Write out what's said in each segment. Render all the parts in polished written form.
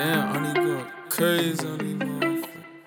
Damn, I need to go crazy on these motherfuckers.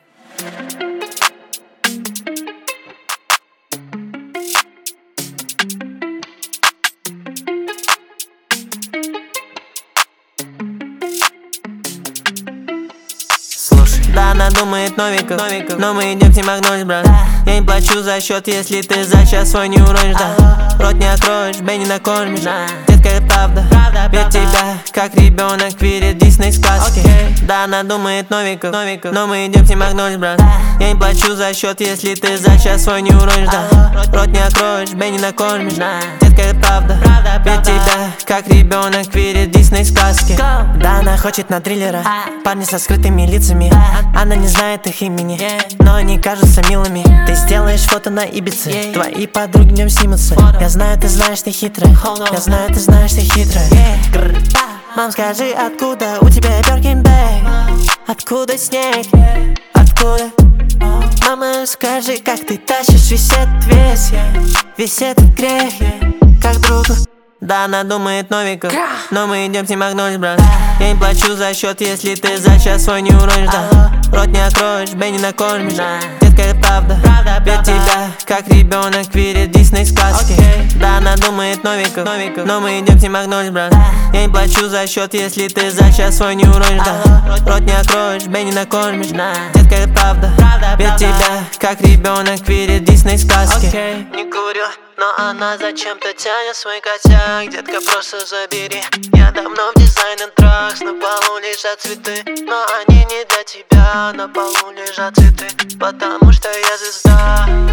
Да, она думает Новиков, но мы идем с ним огнуть, брат. Я не плачу за счет, если ты за час свой не уронишь, да. Рот не откроешь, Бенни накормишь, детка, это правда. Ведь тебя, как ребенок, видит Дисней сказки. Да, она думает Новиков, но мы идем с ним огнуть, брат. Я не плачу за счет, если ты за час свой не уронишь, да. Рот не откроешь, Бенни накормишь, детка, это правда. Ведь тебя, как ребенок, видит Дисней сказки. Да, она хочет на триллера, парни со скрытыми лицами. Она не знает их имени, но они кажутся милыми. Ты сделаешь фото на Ибице, твои подруги днем снимутся. Я знаю, ты знаешь, ты хитрая. Я знаю, ты знаешь, ты хитрая. Мам, скажи, откуда у тебя Birkin bag? Откуда снег? Откуда? Мама, скажи, как ты тащишь весь этот вес? Весь этот грех, как другу. Да, она думает Новиков, но мы идем с ним огнуть, брат. Я не плачу за счет, если ты за час свой не уронишь, да. Рот не откроешь, Бенни накормишь, детка, это правда. Ведь тебя, как ребенок, видит Дисней сказки. Да, она думает Новиков, но мы идем с ним огнуть, брат. Я не плачу за счет, если ты за час свой не уронишь, да. Рот не откроешь, Бенни накормишь, детка, это правда. Ведь тебя, как ребенок, видит Дисней сказки. Не курю, но она зачем-то тянет свой котяк. Детка, просто забери. Я давно в дизайнер тракс. На полу лежат цветы, но они не для тебя. На полу лежат цветы, потому что я звезда.